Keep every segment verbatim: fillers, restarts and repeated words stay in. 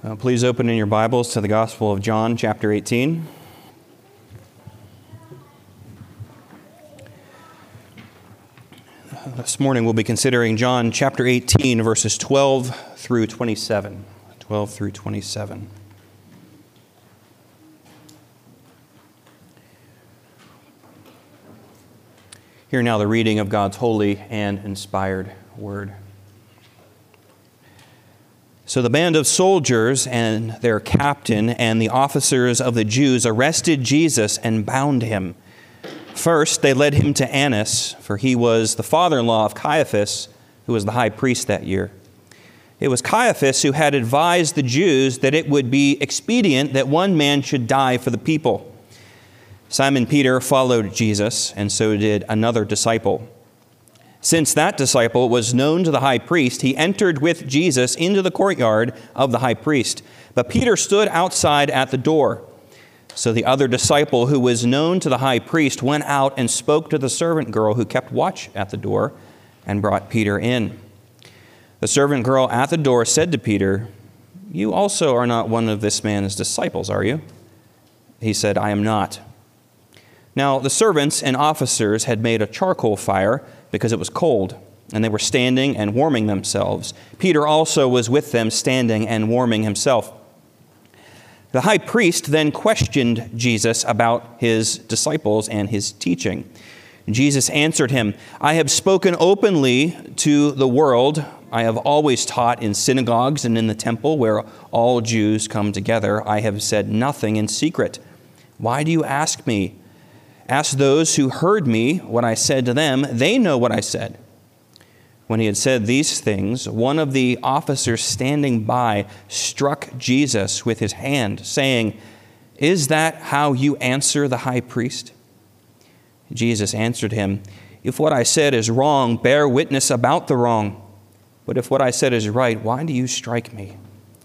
Uh, please open in your Bibles to the Gospel of John, chapter eighteen. Uh, this morning we'll be considering John chapter eighteen, verses twelve through twenty-seven. twelve through twenty-seven. Hear now the reading of God's holy and inspired word. So the band of soldiers and their captain and the officers of the Jews arrested Jesus and bound him. First, they led him to Annas, for he was the father-in-law of Caiaphas, who was the high priest that year. It was Caiaphas who had advised the Jews that it would be expedient that one man should die for the people. Simon Peter followed Jesus, and so did another disciple. Since that disciple was known to the high priest, he entered with Jesus into the courtyard of the high priest. But Peter stood outside at the door. So the other disciple, who was known to the high priest, went out and spoke to the servant girl who kept watch at the door and brought Peter in. The servant girl at the door said to Peter, "You also are not one of this man's disciples, are you?" He said, "I am not." Now the servants and officers had made a charcoal fire because it was cold, and they were standing and warming themselves. Peter also was with them, standing and warming himself. The high priest then questioned Jesus about his disciples and his teaching. Jesus answered him, "I have spoken openly to the world. I have always taught in synagogues and in the temple where all Jews come together. I have said nothing in secret. Why do you ask me? Ask those who heard me what I said to them. They know what I said." When he had said these things, one of the officers standing by struck Jesus with his hand, saying, "Is that how you answer the high priest?" Jesus answered him, "If what I said is wrong, bear witness about the wrong. But if what I said is right, why do you strike me?"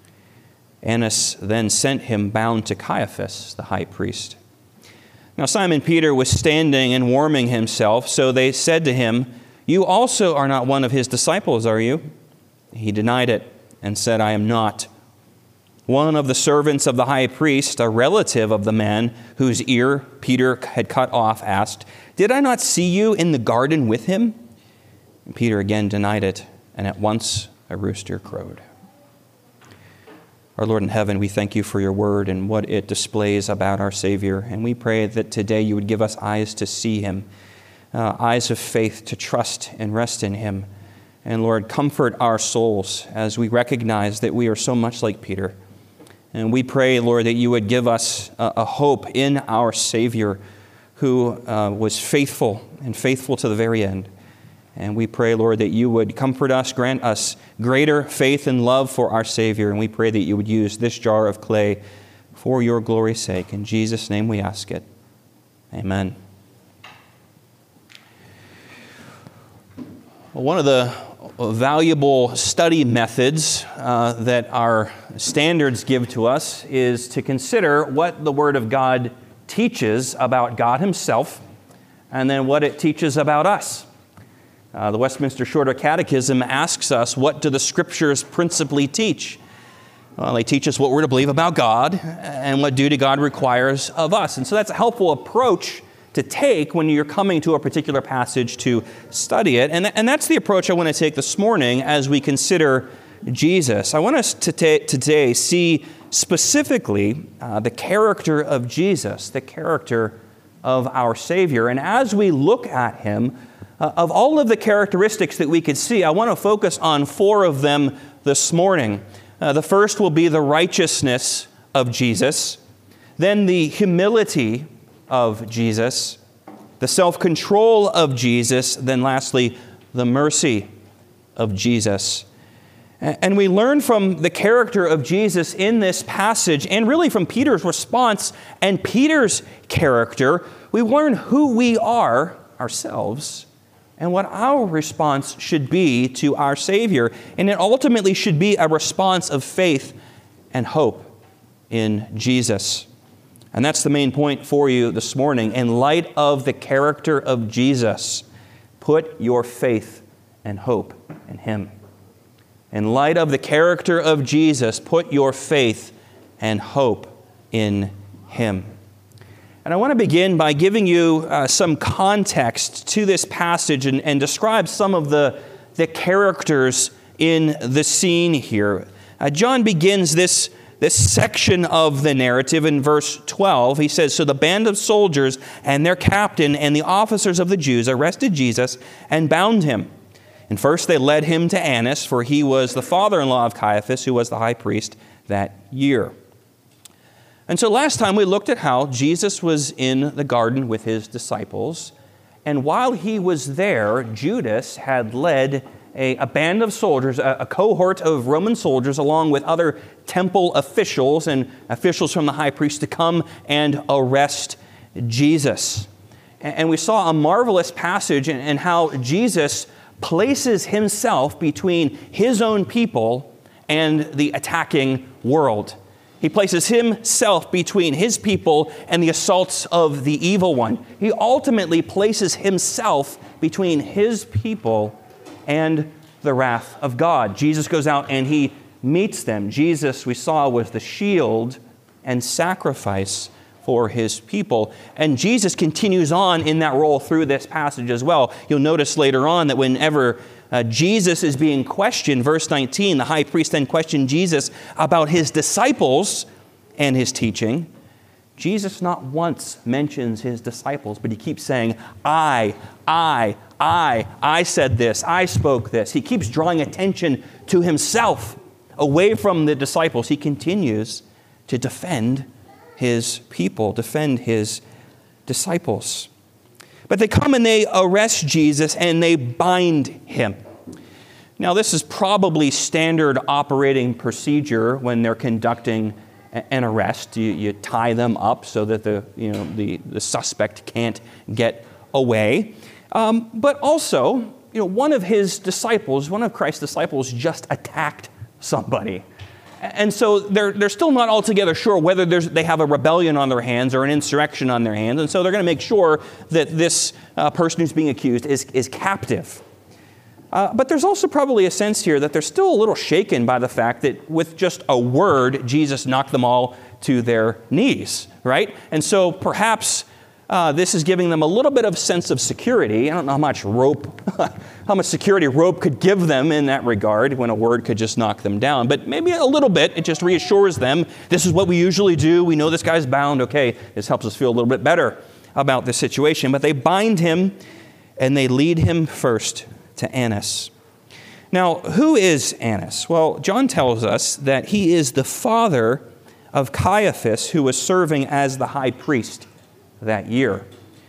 Annas then sent him bound to Caiaphas, the high priest. Now Simon Peter was standing and warming himself, so they said to him, "You also are not one of his disciples, are you?" He denied it and said, "I am not." One of the servants of the high priest, a relative of the man whose ear Peter had cut off, asked, "Did I not see you in the garden with him?" And Peter again denied it, and at once a rooster crowed. Our Lord in heaven, we thank you for your word and what it displays about our Savior. And we pray that today you would give us eyes to see him, uh, eyes of faith to trust and rest in him. And Lord, comfort our souls as we recognize that we are so much like Peter. And we pray, Lord, that you would give us a, a hope in our Savior who uh, was faithful and faithful to the very end. And we pray, Lord, that you would comfort us, grant us greater faith and love for our Savior. And we pray that you would use this jar of clay for your glory's sake. In Jesus' name we ask it. Amen. One of the valuable study methods uh, that our standards give to us is to consider what the Word of God teaches about God himself and then what it teaches about us. Uh, the Westminster Shorter Catechism asks us, what do the Scriptures principally teach? Well, they teach us what we're to believe about God and what duty God requires of us. And so that's a helpful approach to take when you're coming to a particular passage to study it. And, and that's the approach I want to take this morning as we consider Jesus. I want us to ta- today see specifically uh, the character of Jesus, the character of our Savior. And as we look at him, Uh, of all of the characteristics that we could see, I want to focus on four of them this morning. Uh, the first will be the righteousness of Jesus, then the humility of Jesus, the self-control of Jesus, then lastly, the mercy of Jesus. And we learn from the character of Jesus in this passage, and really from Peter's response and Peter's character, we learn who we are ourselves and what our response should be to our Savior. And it ultimately should be a response of faith and hope in Jesus. And that's the main point for you this morning. In light of the character of Jesus, put your faith and hope in him. In light of the character of Jesus, put your faith and hope in him. And I want to begin by giving you uh, some context to this passage and, and describe some of the, the characters in the scene here. Uh, John begins this, this section of the narrative in verse twelve. He says, "So the band of soldiers and their captain and the officers of the Jews arrested Jesus and bound him. And first they led him to Annas, for he was the father-in-law of Caiaphas, who was the high priest that year." And so last time we looked at how Jesus was in the garden with his disciples. And while he was there, Judas had led a, a band of soldiers, a, a cohort of Roman soldiers, along with other temple officials and officials from the high priest to come and arrest Jesus. And, and we saw a marvelous passage in, in how Jesus places himself between his own people and the attacking world. He places himself between his people and the assaults of the evil one. He ultimately places himself between his people and the wrath of God. Jesus goes out and he meets them. Jesus, we saw, was the shield and sacrifice for his people. And Jesus continues on in that role through this passage as well. You'll notice later on that whenever Uh, Jesus is being questioned, verse nineteen, the high priest then questioned Jesus about his disciples and his teaching. Jesus not once mentions his disciples, but he keeps saying, I, I, I, I said this, I spoke this. He keeps drawing attention to himself away from the disciples. He continues to defend his people, defend his disciples. But they come and they arrest Jesus and they bind him. Now, this is probably standard operating procedure when they're conducting an arrest. You, you tie them up so that the, you know, the, the suspect can't get away. Um, but also, you know, one of his disciples, one of Christ's disciples just attacked somebody. And so they're, they're still not altogether sure whether there's, they have a rebellion on their hands or an insurrection on their hands. And so they're going to make sure that this uh, person who's being accused is, is captive. Uh, but there's also probably a sense here that they're still a little shaken by the fact that with just a word, Jesus knocked them all to their knees, right? And so perhaps Uh, this is giving them a little bit of sense of security. I don't know how much rope, how much security rope could give them in that regard when a word could just knock them down. But maybe a little bit. It just reassures them. This is what we usually do. We know this guy's bound. Okay, this helps us feel a little bit better about the situation. But they bind him and they lead him first to Annas. Now, who is Annas? Well, John tells us that he is the father of Caiaphas, who was serving as the high priest that year.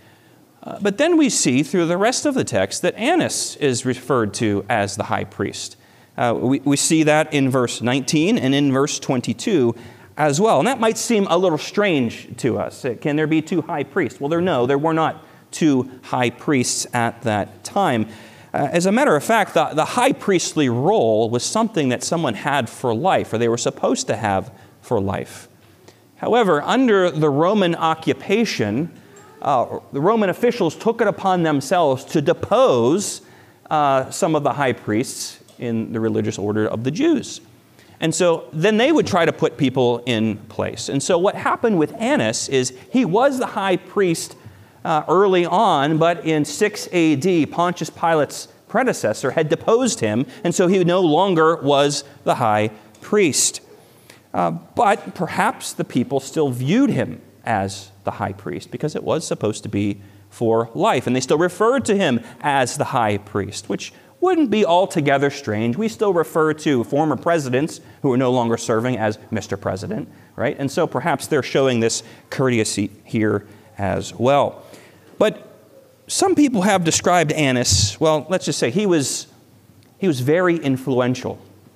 Uh, but then we see through the rest of the text that Annas is referred to as the high priest. Uh, we, we see that in verse nineteen and in verse twenty-two as well. And that might seem a little strange to us. Can there be two high priests? Well, there no, there were not two high priests at that time. Uh, as a matter of fact, the, the high priestly role was something that someone had for life, or they were supposed to have for life. However, under the Roman occupation, uh, the Roman officials took it upon themselves to depose uh, some of the high priests in the religious order of the Jews. And so then they would try to put people in place. And so what happened with Annas is he was the high priest uh, early on, but in six A D, Pontius Pilate's predecessor had deposed him, and so he no longer was the high priest. Uh, but perhaps the people still viewed him as the high priest because it was supposed to be for life. And they still referred to him as the high priest, which wouldn't be altogether strange. We still refer to former presidents who are no longer serving as Mister President, right? And so perhaps they're showing this courtesy here as well. But some people have described Annas, well, let's just say he was, he was very influential.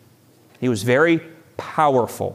He was very powerful.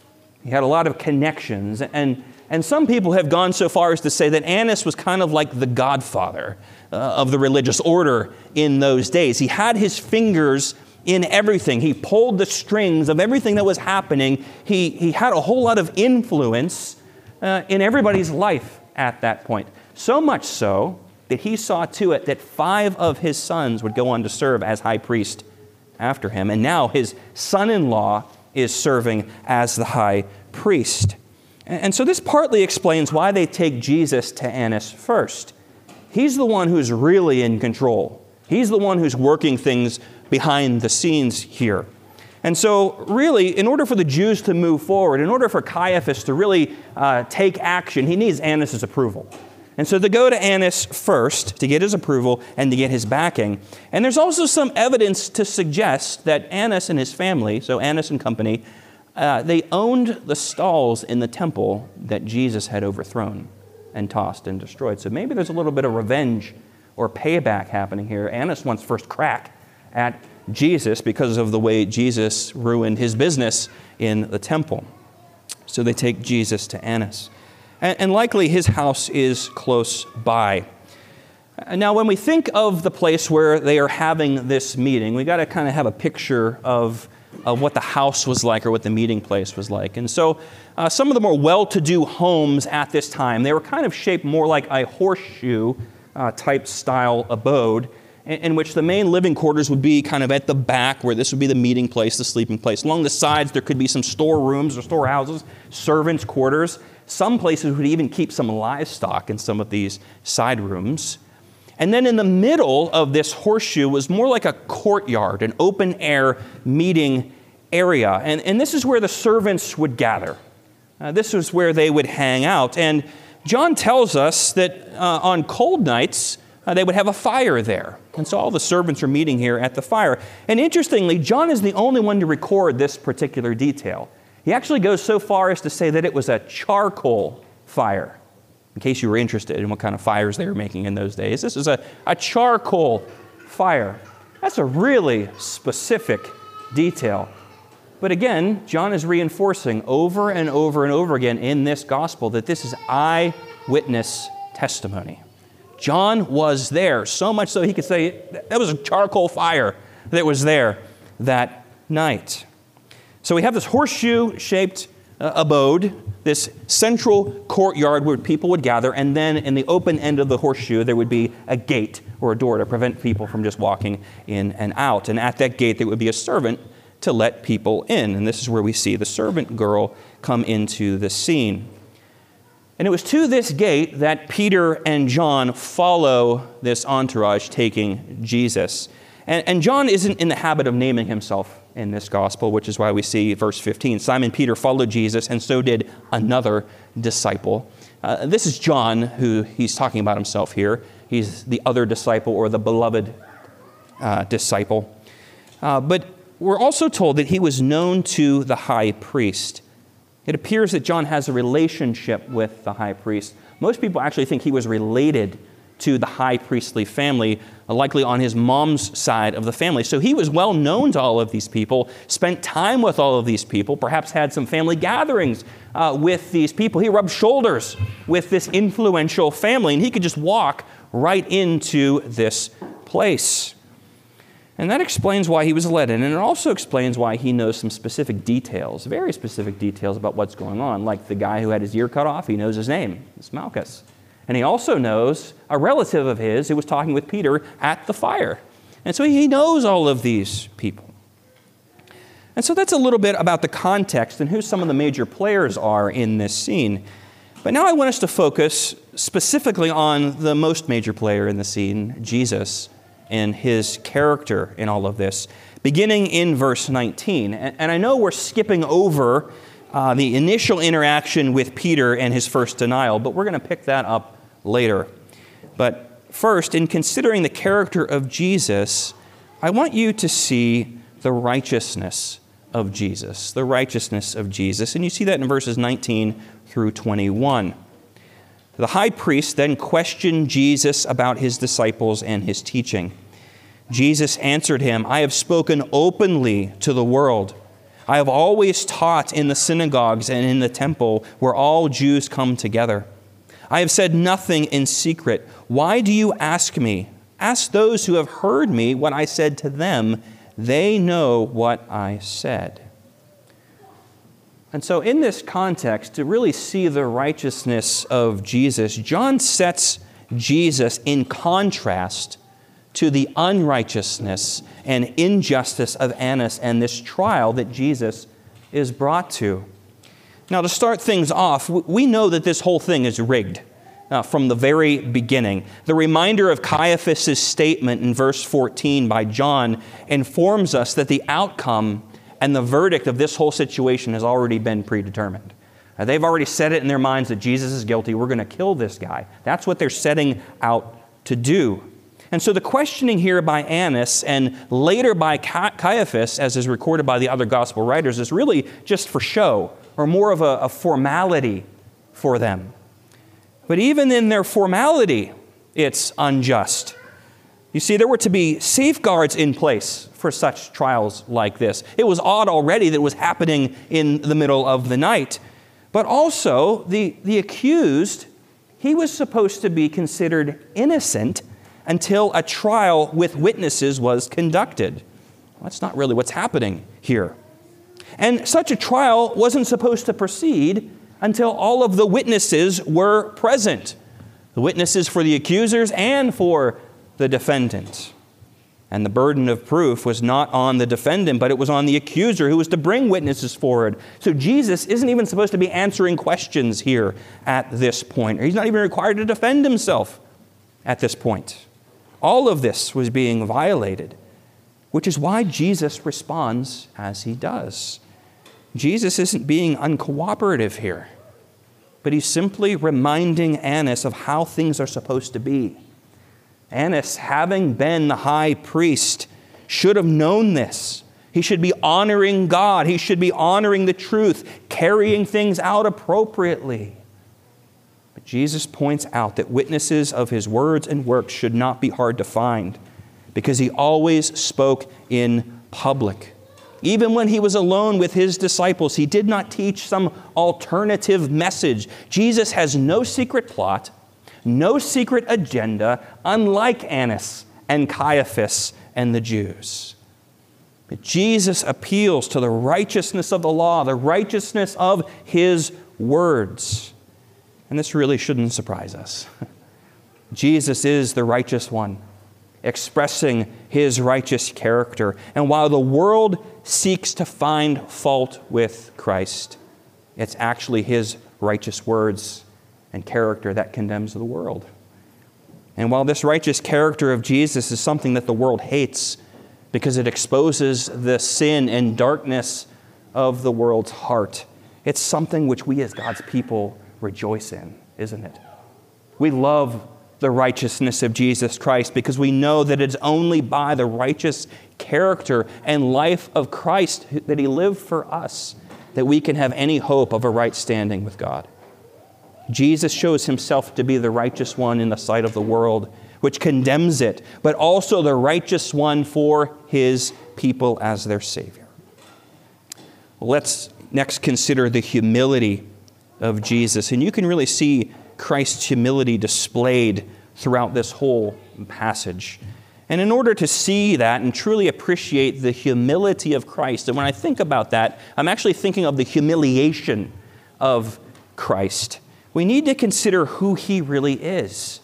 He had a lot of connections, and, and some people have gone so far as to say that Annas was kind of like the godfather uh, of the religious order in those days. He had his fingers in everything. He pulled the strings of everything that was happening. He, he had a whole lot of influence uh, in everybody's life at that point. So much so that he saw to it that five of his sons would go on to serve as high priest after him. And now his son-in-law is serving as the high priest. And so this partly explains why they take Jesus to Annas first. He's the one who's really in control. He's the one who's working things behind the scenes here. And so really, in order for the Jews to move forward, in order for Caiaphas to really uh, take action, he needs Annas' approval. And so they go to Annas first to get his approval and to get his backing. And there's also some evidence to suggest that Annas and his family, so Annas and company, uh, they owned the stalls in the temple that Jesus had overthrown and tossed and destroyed. So maybe there's a little bit of revenge or payback happening here. Annas wants first crack at Jesus because of the way Jesus ruined his business in the temple. So they take Jesus to Annas. And, and likely his house is close by. Now, when we think of the place where they are having this meeting, we got to kind of have a picture of, of what the house was like or what the meeting place was like. And so uh, some of the more well-to-do homes at this time, they were kind of shaped more like a horseshoe uh, type style abode, in which the main living quarters would be kind of at the back, where this would be the meeting place, the sleeping place. Along the sides, there could be some storerooms or storehouses, servants' quarters. Some places would even keep some livestock in some of these side rooms. And then in the middle of this horseshoe was more like a courtyard, an open-air meeting area. And, and this is where the servants would gather. Uh, this was where they would hang out. And John tells us that uh, on cold nights, Uh, they would have a fire there. And so all the servants are meeting here at the fire. And interestingly, John is the only one to record this particular detail. He actually goes so far as to say that it was a charcoal fire, in case you were interested in what kind of fires they were making in those days. This is a, a charcoal fire. That's a really specific detail. But again, John is reinforcing over and over and over again in this gospel that this is eyewitness testimony. John was there, so much so he could say that was a charcoal fire that was there that night. So we have this horseshoe-shaped uh, abode, this central courtyard where people would gather, and then in the open end of the horseshoe there would be a gate or a door to prevent people from just walking in and out. And at that gate there would be a servant to let people in. And this is where we see the servant girl come into the scene. And it was to this gate that Peter and John follow this entourage taking Jesus. And, and John isn't in the habit of naming himself in this gospel, which is why we see verse fifteen. Simon Peter followed Jesus, and so did another disciple. Uh, this is John, who he's talking about himself here. He's the other disciple, or the beloved uh, disciple. Uh, but we're also told that he was known to the high priest. It appears that John has a relationship with the high priest. Most people actually think he was related to the high priestly family, likely on his mom's side of the family. So he was well known to all of these people, spent time with all of these people, perhaps had some family gatherings uh, with these people. He rubbed shoulders with this influential family, and he could just walk right into this place. And that explains why he was led in, and it also explains why he knows some specific details, very specific details about what's going on. Like the guy who had his ear cut off, he knows his name. It's Malchus. And he also knows a relative of his who was talking with Peter at the fire. And so he knows all of these people. And so that's a little bit about the context and who some of the major players are in this scene. But now I want us to focus specifically on the most major player in the scene, Jesus, and his character in all of this, beginning in verse nineteen. And I know we're skipping over uh, the initial interaction with Peter and his first denial, but we're going to pick that up later. But first, in considering the character of Jesus, I want you to see the righteousness of Jesus, the righteousness of Jesus. And you see that in verses nineteen through twenty-one. The high priest then questioned Jesus about his disciples and his teaching. Jesus answered him, "I have spoken openly to the world. I have always taught in the synagogues and in the temple where all Jews come together. I have said nothing in secret. Why do you ask me? Ask those who have heard me what I said to them. They know what I said." And so in this context, to really see the righteousness of Jesus, John sets Jesus in contrast to the unrighteousness and injustice of Annas and this trial that Jesus is brought to. Now, to start things off, we know that this whole thing is rigged uh, from the very beginning. The reminder of Caiaphas' statement in verse fourteen by John informs us that the outcome and the verdict of this whole situation has already been predetermined. Uh, they've already set it in their minds that Jesus is guilty. We're going to kill this guy. That's what they're setting out to do. And so the questioning here by Annas and later by Caiaphas, as is recorded by the other gospel writers, is really just for show, or more of a, a formality for them. But even in their formality, it's unjust. You see, there were to be safeguards in place for such trials like this. It was odd already that it was happening in the middle of the night. But also, the, the accused, he was supposed to be considered innocent until a trial with witnesses was conducted. Well, that's not really what's happening here. And such a trial wasn't supposed to proceed until all of the witnesses were present. The witnesses for the accusers and for the defendant. And the burden of proof was not on the defendant, but it was on the accuser who was to bring witnesses forward. So Jesus isn't even supposed to be answering questions here at this point. Or he's not even required to defend himself at this point. All of this was being violated, which is why Jesus responds as he does. Jesus isn't being uncooperative here, but he's simply reminding Annas of how things are supposed to be. Annas, having been the high priest, should have known this. He should be honoring God. He should be honoring the truth, carrying things out appropriately. But Jesus points out that witnesses of his words and works should not be hard to find, because he always spoke in public. Even when he was alone with his disciples, he did not teach some alternative message. Jesus has no secret plot, no secret agenda, unlike Annas and Caiaphas and the Jews. But Jesus appeals to the righteousness of the law, the righteousness of his words. And this really shouldn't surprise us. Jesus is the righteous one, expressing his righteous character. And while the world seeks to find fault with Christ, it's actually his righteous words and character that condemns the world. And while this righteous character of Jesus is something that the world hates because it exposes the sin and darkness of the world's heart, it's something which we as God's people rejoice in, isn't it? We love the righteousness of Jesus Christ because we know that it's only by the righteous character and life of Christ that he lived for us that we can have any hope of a right standing with God. Jesus shows himself to be the righteous one in the sight of the world, which condemns it, but also the righteous one for his people as their Savior. Well, let's next consider the humility of Jesus. And you can really see Christ's humility displayed throughout this whole passage. And in order to see that and truly appreciate the humility of Christ, and when I think about that, I'm actually thinking of the humiliation of Christ. We need to consider who he really is.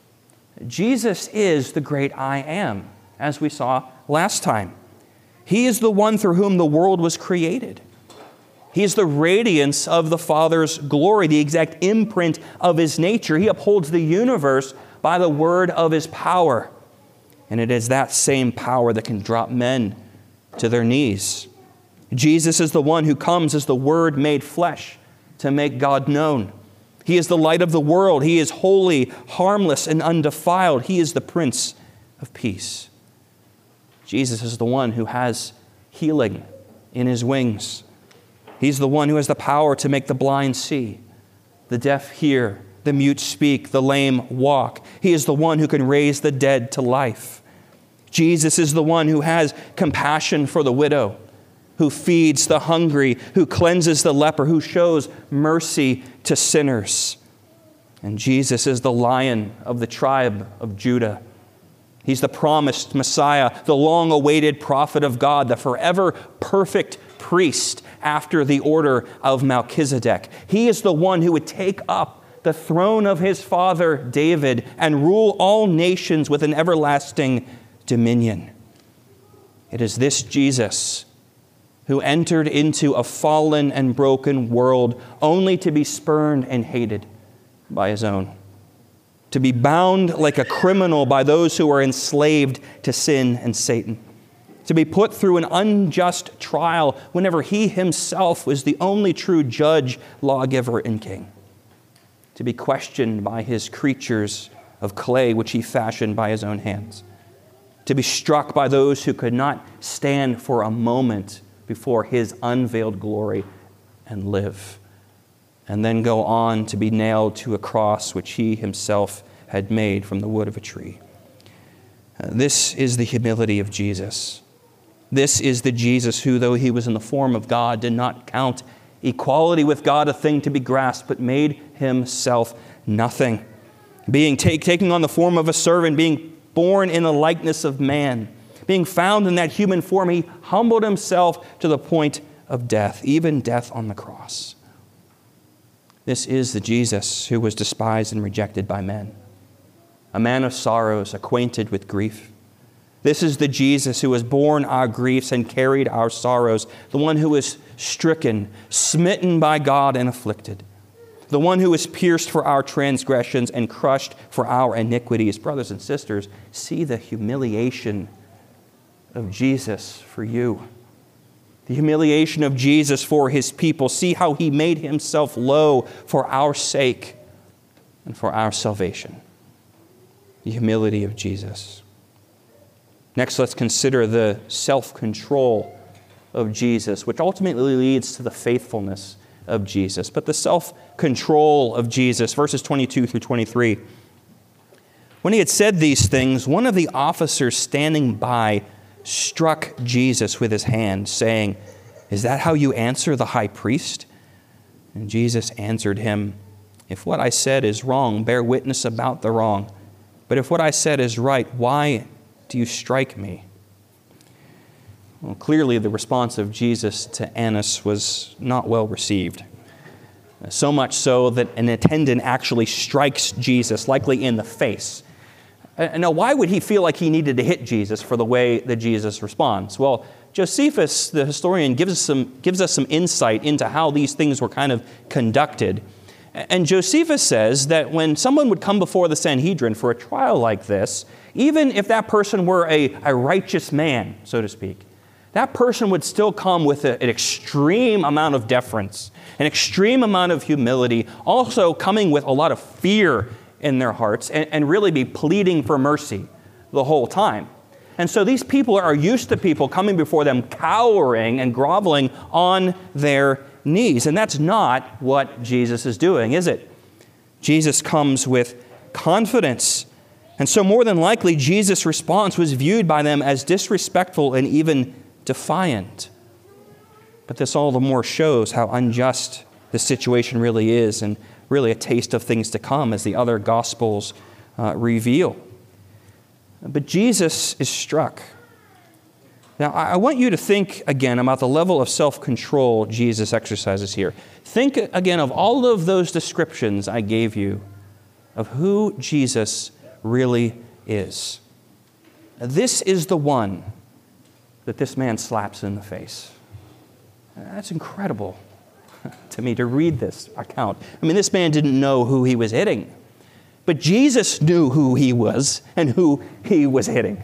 Jesus is the great I am, as we saw last time. He is the one through whom the world was created. He is the radiance of the Father's glory, the exact imprint of his nature. He upholds the universe by the word of his power. And it is that same power that can drop men to their knees. Jesus is the one who comes as the Word made flesh to make God known. He is the light of the world. He is holy, harmless, and undefiled. He is the Prince of Peace. Jesus is the one who has healing in his wings. He's the one who has the power to make the blind see, the deaf hear, the mute speak, the lame walk. He is the one who can raise the dead to life. Jesus is the one who has compassion for the widow, who feeds the hungry, who cleanses the leper, who shows mercy to sinners. And Jesus is the Lion of the tribe of Judah. He's the promised Messiah, the long-awaited prophet of God, the forever perfect priest after the order of Melchizedek. He is the one who would take up the throne of his father David and rule all nations with an everlasting dominion. It is this Jesus who entered into a fallen and broken world only to be spurned and hated by his own, to be bound like a criminal by those who are enslaved to sin and Satan, to be put through an unjust trial whenever he himself was the only true judge, lawgiver, and king, to be questioned by his creatures of clay which he fashioned by his own hands, to be struck by those who could not stand for a moment before his unveiled glory and live, and then go on to be nailed to a cross which he himself had made from the wood of a tree. Uh, this is the humility of Jesus. This is the Jesus who, though he was in the form of God, did not count equality with God a thing to be grasped, but made himself nothing, being take, taking on the form of a servant, being born in the likeness of man. Being found in that human form, he humbled himself to the point of death, even death on the cross. This is the Jesus who was despised and rejected by men, a man of sorrows, acquainted with grief. This is the Jesus who has borne our griefs and carried our sorrows, the one who was stricken, smitten by God and afflicted, the one who was pierced for our transgressions and crushed for our iniquities. Brothers and sisters, see the humiliation of Jesus for you. The humiliation of Jesus for his people. See how he made himself low for our sake and for our salvation. The humility of Jesus. Next, let's consider the self-control of Jesus, which ultimately leads to the faithfulness of Jesus. But the self-control of Jesus, verses twenty-two through twenty-three. When he had said these things, one of the officers standing by struck Jesus with his hand, saying, "Is that how you answer the high priest?" And Jesus answered him, "If what I said is wrong, bear witness about the wrong. But if what I said is right, why do you strike me?" Well, clearly the response of Jesus to Annas was not well received. So much so that an attendant actually strikes Jesus, likely in the face. Now, why would he feel like he needed to hit Jesus for the way that Jesus responds? Well, Josephus, the historian, gives us some, gives us some insight into how these things were kind of conducted. And Josephus says that when someone would come before the Sanhedrin for a trial like this, even if that person were a, a righteous man, so to speak, that person would still come with a, an extreme amount of deference, an extreme amount of humility, also coming with a lot of fear in their hearts, and, and really be pleading for mercy the whole time. And so these people are used to people coming before them cowering and groveling on their knees. And that's not what Jesus is doing, is it? Jesus comes with confidence. And so more than likely, Jesus' response was viewed by them as disrespectful and even defiant. But this all the more shows how unjust the situation really is, and really a taste of things to come as the other Gospels uh, reveal. But Jesus is struck. Now, I want you to think again about the level of self-control Jesus exercises here. Think again of all of those descriptions I gave you of who Jesus really is. This is the one that this man slaps in the face. That's incredible to me to read this account. I mean, this man didn't know who he was hitting, but Jesus knew who he was and who he was hitting.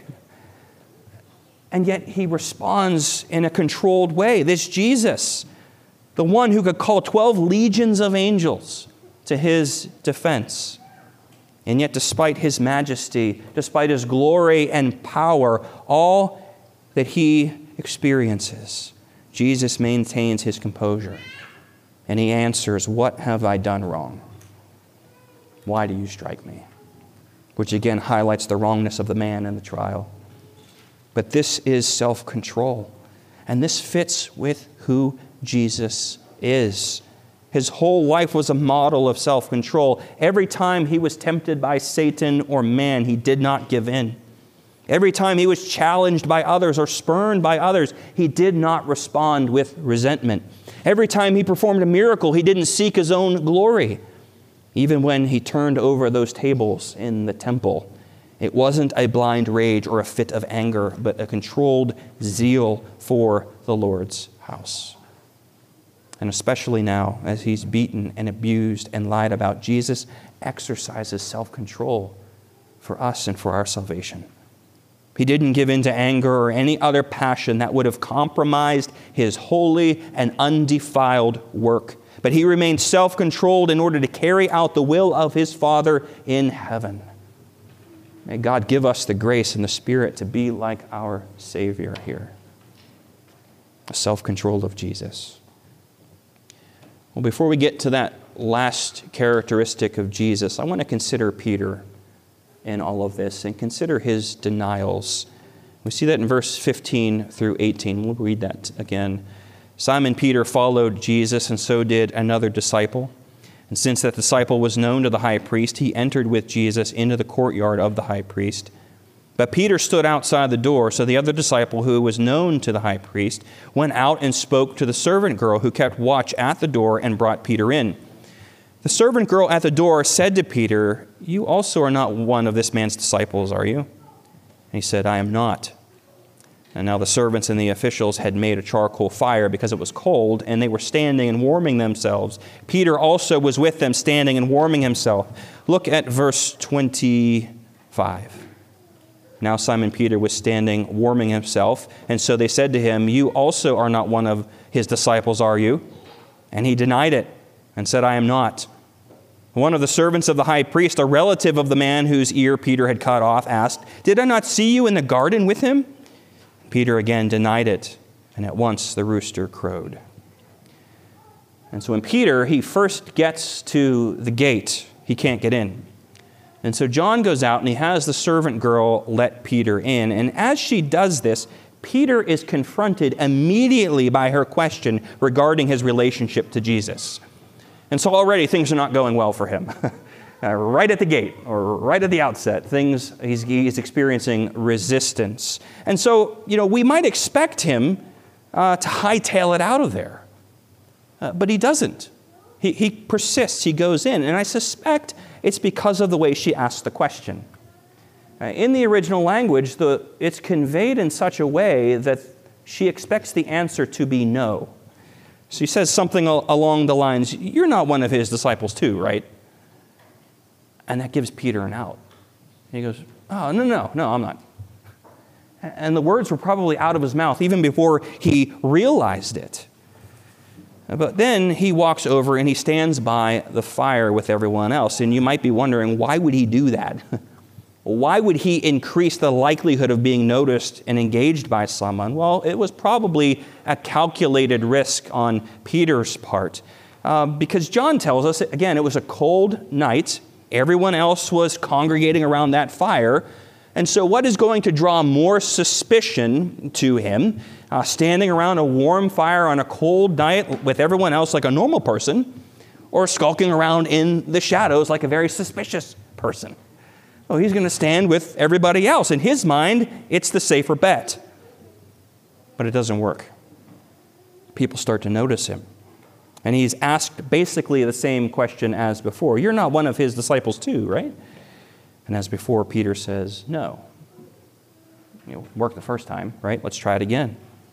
And yet he responds in a controlled way. This Jesus, the one who could call twelve legions of angels to his defense. And yet despite his majesty, despite his glory and power, all that he experiences, Jesus maintains his composure. And he answers, "What have I done wrong? Why do you strike me?" Which again highlights the wrongness of the man in the trial. But this is self-control. And this fits with who Jesus is. His whole life was a model of self-control. Every time he was tempted by Satan or man, he did not give in. Every time he was challenged by others or spurned by others, he did not respond with resentment. Every time he performed a miracle, he didn't seek his own glory. Even when he turned over those tables in the temple, It wasn't a blind rage or a fit of anger, but a controlled zeal for the Lord's house. And especially now, as he's beaten and abused and lied about, Jesus exercises self-control for us and for our salvation. He didn't give in to anger or any other passion that would have compromised his holy and undefiled work, but he remained self-controlled in order to carry out the will of his Father in heaven. May God give us the grace and the Spirit to be like our Savior here. The self-control of Jesus. Well, before we get to that last characteristic of Jesus, I want to consider Peter in all of this and consider his denials. We see that in verse fifteen through eighteen. We'll read that again. Simon Peter followed Jesus, and so did another disciple. And since that disciple was known to the high priest, he entered with Jesus into the courtyard of the high priest. But Peter stood outside the door, so the other disciple, who was known to the high priest, went out and spoke to the servant girl who kept watch at the door and brought Peter in. The servant girl at the door said to Peter, "You also are not one of this man's disciples, are you?" And he said, "I am not." And now the servants and the officials had made a charcoal fire because it was cold, and they were standing and warming themselves. Peter also was with them, standing and warming himself. Look at verse twenty-five. Now Simon Peter was standing, warming himself, and so they said to him, "You also are not one of his disciples, are you?" And he denied it and said, "I am not." One of the servants of the high priest, a relative of the man whose ear Peter had cut off, asked, "Did I not see you in the garden with him?" Peter again denied it, and at once the rooster crowed. And so when Peter, he first gets to the gate, he can't get in. And so John goes out and he has the servant girl let Peter in. And as she does this, Peter is confronted immediately by her question regarding his relationship to Jesus. And so already things are not going well for him. Uh, right at the gate, or right at the outset, things he's, he's experiencing resistance. And so, you know, we might expect him uh, to hightail it out of there. Uh, but he doesn't. He, he persists. He goes in. And I suspect it's because of the way she asked the question. Uh, in the original language, the, it's conveyed in such a way that she expects the answer to be no. She says something al- along the lines, "You're not one of his disciples too, right?" And that gives Peter an out. He goes, "Oh, no, no, no, I'm not." And the words were probably out of his mouth even before he realized it. But then he walks over and he stands by the fire with everyone else. And you might be wondering, why would he do that? Why would he increase the likelihood of being noticed and engaged by someone? Well, it was probably a calculated risk on Peter's part. Uh, because John tells us, again, it was a cold night. Everyone else was congregating around that fire. And so what is going to draw more suspicion to him, uh, standing around a warm fire on a cold night with everyone else like a normal person, or skulking around in the shadows like a very suspicious person? Well, he's going to stand with everybody else. In his mind, it's the safer bet. But it doesn't work. People start to notice him. And he's asked basically the same question as before. "You're not one of his disciples too, right?" And as before, Peter says, "No." You know, worked the first time, right? Let's try it again.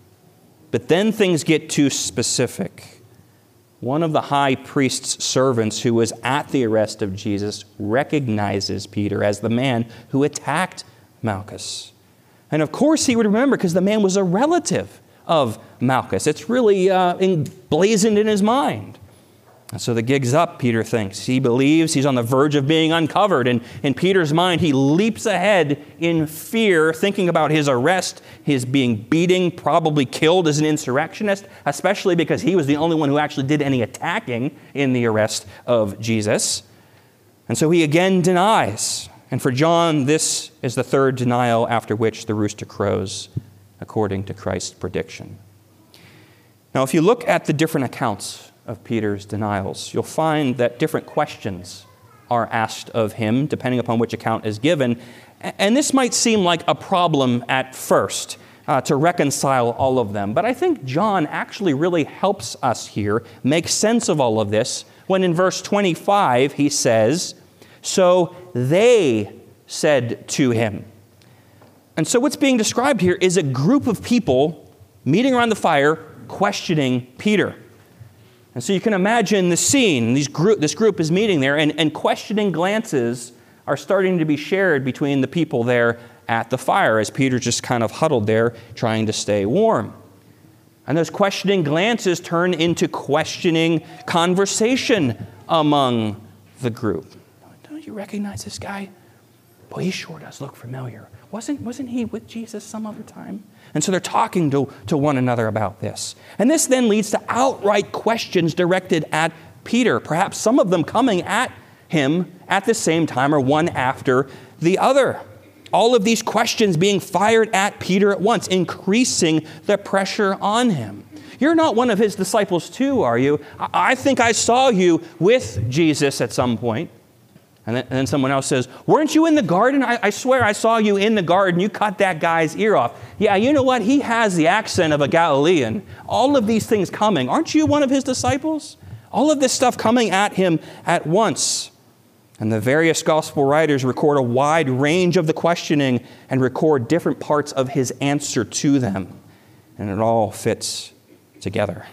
But then things get too specific. One of the high priest's servants who was at the arrest of Jesus recognizes Peter as the man who attacked Malchus. And of course he would remember, because the man was a relative of Malchus. It's really uh, emblazoned in his mind. And so the gig's up, Peter thinks. He believes he's on the verge of being uncovered. And in Peter's mind, he leaps ahead in fear, thinking about his arrest, his being beaten, probably killed as an insurrectionist, especially because he was the only one who actually did any attacking in the arrest of Jesus. And so he again denies. And for John, this is the third denial after which the rooster crows, according to Christ's prediction. Now, if you look at the different accounts of Peter's denials, you'll find that different questions are asked of him, depending upon which account is given. And this might seem like a problem at first, uh, to reconcile all of them. But I think John actually really helps us here make sense of all of this when in verse twenty-five he says, "So they said to him. And so what's being described here is a group of people meeting around the fire, questioning Peter. And so you can imagine the scene. These group, this group is meeting there, and, and questioning glances are starting to be shared between the people there at the fire as Peter just kind of huddled there trying to stay warm. And those questioning glances turn into questioning conversation among the group. Don't you recognize this guy? Boy, he sure does look familiar. Wasn't, wasn't he with Jesus some other time? And so they're talking to, to one another about this. And this then leads to outright questions directed at Peter, perhaps some of them coming at him at the same time or one after the other. All of these questions being fired at Peter at once, increasing the pressure on him. You're not one of his disciples too, are you? I think I saw you with Jesus at some point. And then, and then someone else says, weren't you in the garden? I, I swear I saw you in the garden. You cut that guy's ear off. Yeah, you know what? He has the accent of a Galilean. All of these things coming. Aren't you one of his disciples? All of this stuff coming at him at once. And the various gospel writers record a wide range of the questioning and record different parts of his answer to them. And it all fits together.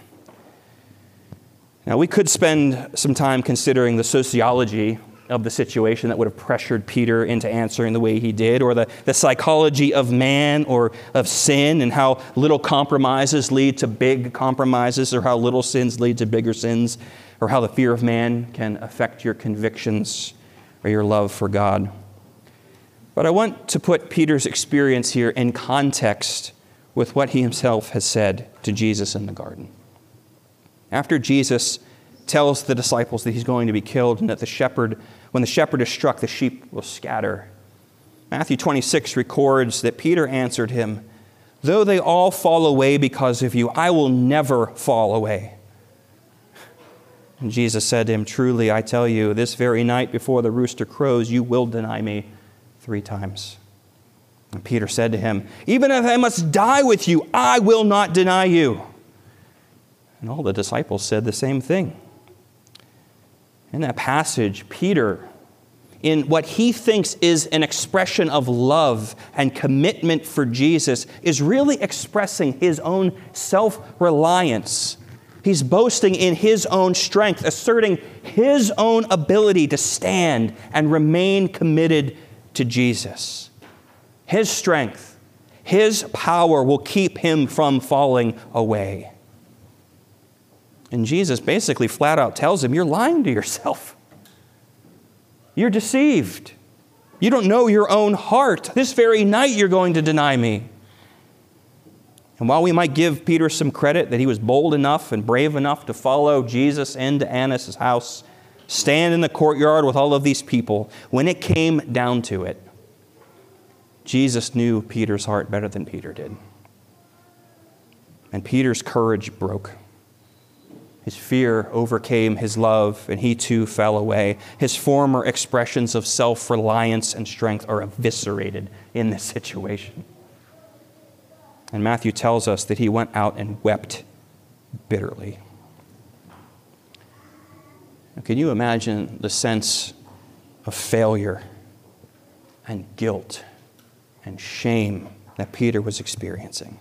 Now, we could spend some time considering the sociology of the situation that would have pressured Peter into answering the way he did, or the, the psychology of man or of sin, and how little compromises lead to big compromises, or how little sins lead to bigger sins, or how the fear of man can affect your convictions or your love for God. But I want to put Peter's experience here in context with what he himself has said to Jesus in the garden. After Jesus tells the disciples that he's going to be killed and that the shepherd, when the shepherd is struck, the sheep will scatter, Matthew twenty-six records that Peter answered him, though they all fall away because of you, I will never fall away. And Jesus said to him, truly, I tell you, this very night before the rooster crows, you will deny me three times. And Peter said to him, even if I must die with you, I will not deny you. And all the disciples said the same thing. In that passage, Peter, in what he thinks is an expression of love and commitment for Jesus, is really expressing his own self-reliance. He's boasting in his own strength, asserting his own ability to stand and remain committed to Jesus. His strength, his power will keep him from falling away. And Jesus basically flat out tells him, you're lying to yourself. You're deceived. You don't know your own heart. This very night you're going to deny me. And while we might give Peter some credit that he was bold enough and brave enough to follow Jesus into Annas' house, stand in the courtyard with all of these people, when it came down to it, Jesus knew Peter's heart better than Peter did. And Peter's courage broke. His fear overcame his love, and he too fell away. His former expressions of self-reliance and strength are eviscerated in this situation. And Matthew tells us that he went out and wept bitterly. Now, can you imagine the sense of failure and guilt and shame that Peter was experiencing?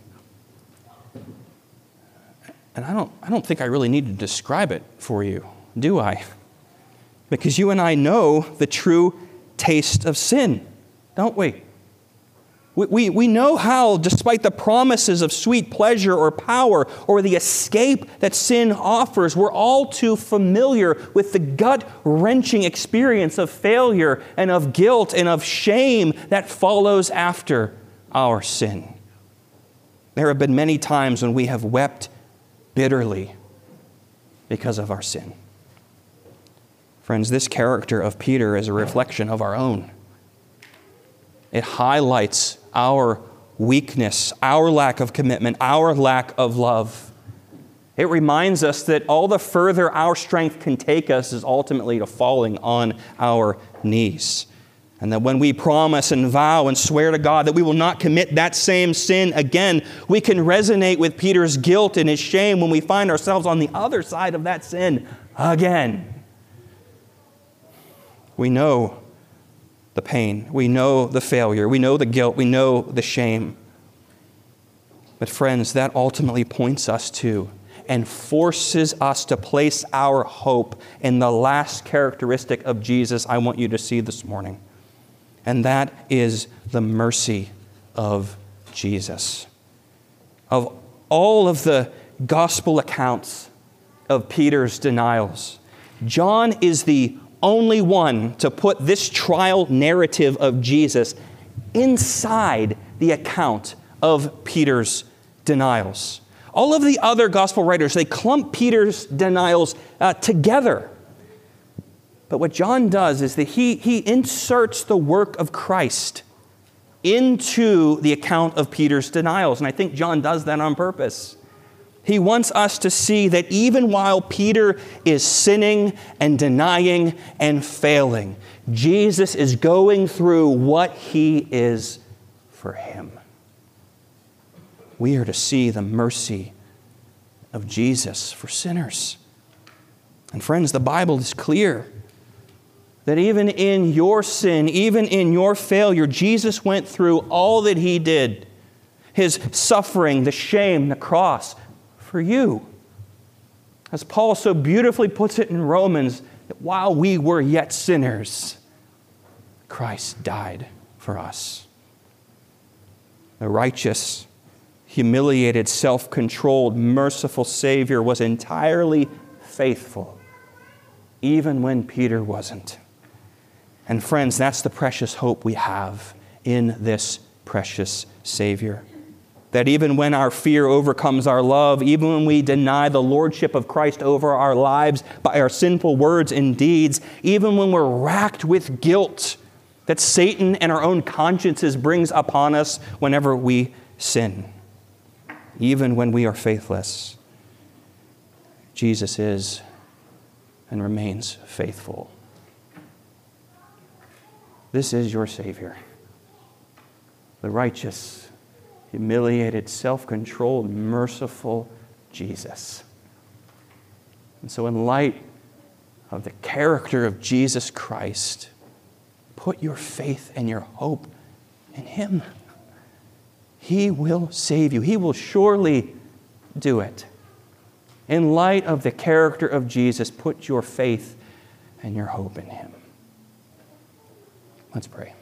And I don't, I don't think I really need to describe it for you, do I? Because you and I know the true taste of sin, don't we? We, we, we know how, despite the promises of sweet pleasure or power or the escape that sin offers, we're all too familiar with the gut-wrenching experience of failure and of guilt and of shame that follows after our sin. There have been many times when we have wept bitterly because of our sin. Friends, this character of Peter is a reflection of our own. It highlights our weakness, our lack of commitment, our lack of love. It reminds us that all the further our strength can take us is ultimately to falling on our knees. And that when we promise and vow and swear to God that we will not commit that same sin again, we can resonate with Peter's guilt and his shame when we find ourselves on the other side of that sin again. We know the pain. We know the failure. We know the guilt. We know the shame. But friends, that ultimately points us to and forces us to place our hope in the last characteristic of Jesus I want you to see this morning. And that is the mercy of Jesus. Of all of the gospel accounts of Peter's denials, John is the only one to put this trial narrative of Jesus inside the account of Peter's denials. All of the other gospel writers, they clump Peter's denials uh, together. But what John does is that he, he inserts the work of Christ into the account of Peter's denials. And I think John does that on purpose. He wants us to see that even while Peter is sinning and denying and failing, Jesus is going through what he is for him. We are to see the mercy of Jesus for sinners. And friends, the Bible is clear that even in your sin, even in your failure, Jesus went through all that he did. His suffering, the shame, the cross, for you. As Paul so beautifully puts it in Romans, that while we were yet sinners, Christ died for us. The righteous, humiliated, self-controlled, merciful Savior was entirely faithful, even when Peter wasn't. And friends, that's the precious hope we have in this precious Savior. That even when our fear overcomes our love, even when we deny the lordship of Christ over our lives by our sinful words and deeds, even when we're racked with guilt that Satan and our own consciences brings upon us whenever we sin, even when we are faithless, Jesus is and remains faithful. This is your Savior, the righteous, humiliated, self-controlled, merciful Jesus. And so in light of the character of Jesus Christ, put your faith and your hope in him. He will save you. He will surely do it. In light of the character of Jesus, put your faith and your hope in him. Let's pray.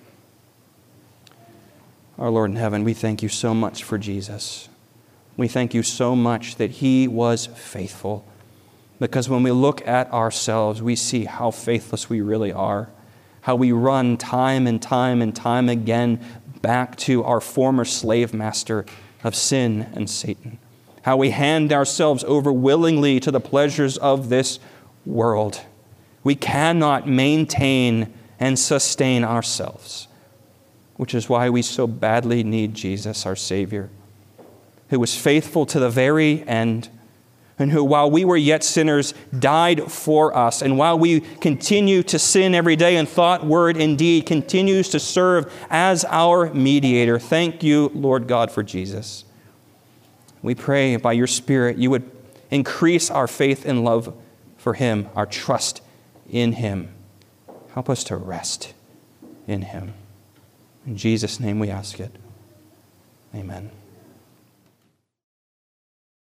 Our Lord in heaven, we thank you so much for Jesus. We thank you so much that he was faithful. Because when we look at ourselves, we see how faithless we really are. How we run time and time and time again back to our former slave master of sin and Satan. How we hand ourselves over willingly to the pleasures of this world. We cannot maintain and sustain ourselves, which is why we so badly need Jesus, our Savior, who was faithful to the very end, and who, while we were yet sinners, died for us. And while we continue to sin every day in thought, word, and deed, continues to serve as our mediator. Thank you, Lord God, for Jesus. We pray by your Spirit you would increase our faith and love for him, our trust in him. Help us to rest in him. In Jesus' name we ask it. Amen.